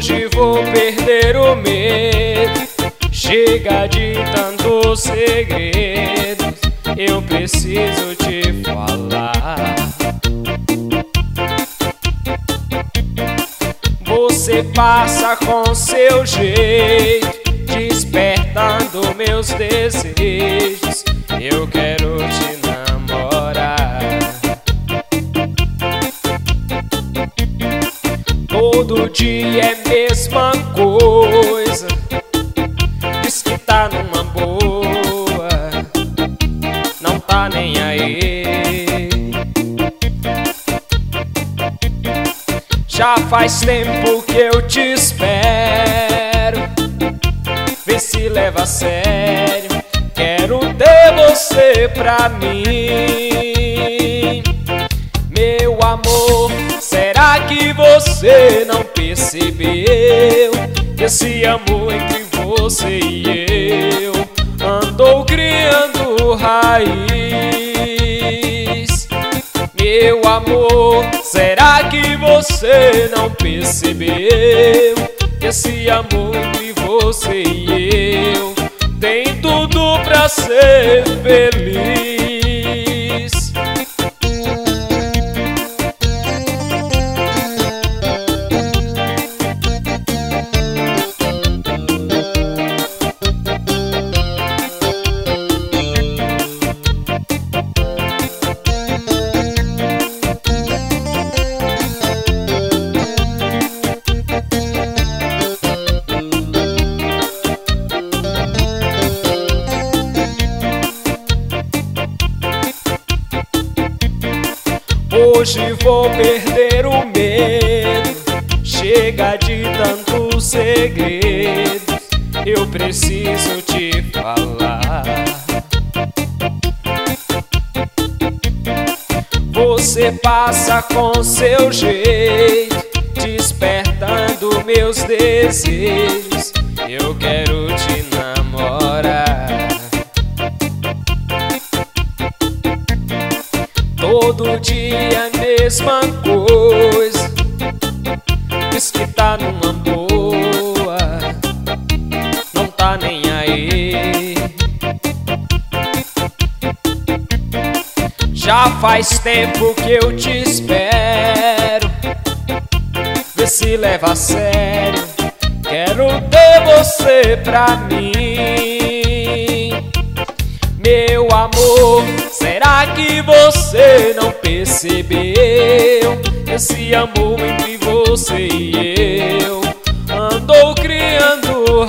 Hoje vou perder o medo. Chega de tantos segredos, eu preciso te falar. Você passa com seu jeito, despertando meus desejos. Eu quero te namorar. Todo dia é a mesma coisa, diz que tá numa boa, não tá nem aí. Já faz tempo que eu te espero, vê se leva a sério. Quero ter você pra mim. Meu amor, será que você não percebeu? Esse amor entre você e eu andou criando raiz. Meu amor, será que você não percebeu? Esse amor entre você e eu tem tudo pra ser feliz. Hoje vou perder o medo. Chega de tantos segredos, eu preciso te falar. Você passa com seu jeito, despertando meus desejos. Eu quero te namorar. Todo dia a mesma coisa, diz que tá numa boa, não tá nem aí. Já faz tempo que eu te espero, vê se leva a sério. Quero ter você pra mim. Meu amor, será que você não percebeu? Esse amor entre você e eu andou criando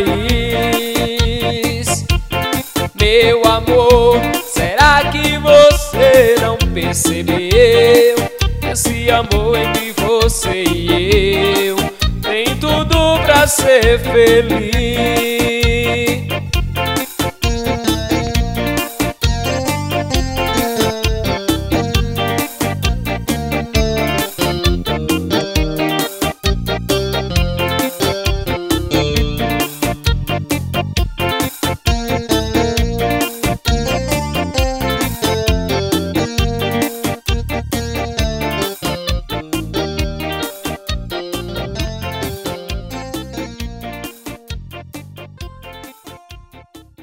raiz. Meu amor, será que você não percebeu? Esse amor entre você e eu tem tudo pra ser feliz.